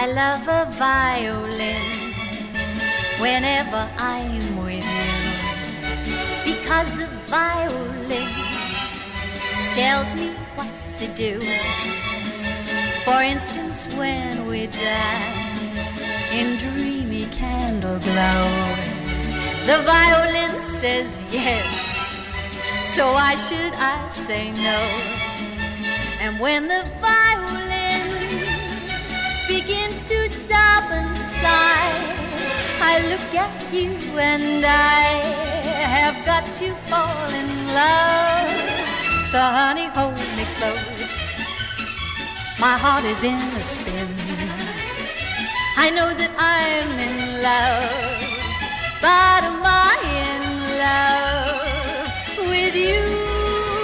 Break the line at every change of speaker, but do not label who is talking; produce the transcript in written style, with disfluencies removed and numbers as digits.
I love a violin whenever I'm with you, because the violin tells me what to do. For instance, when we dance in dreamy candle glow, the violin says yes, so why should I say no? And when the violin begins to sob and sigh, I look at you and I have got to fall in love. So honey, hold me close, my heart is in a spin. I know that I'm in love, but am I in love with you?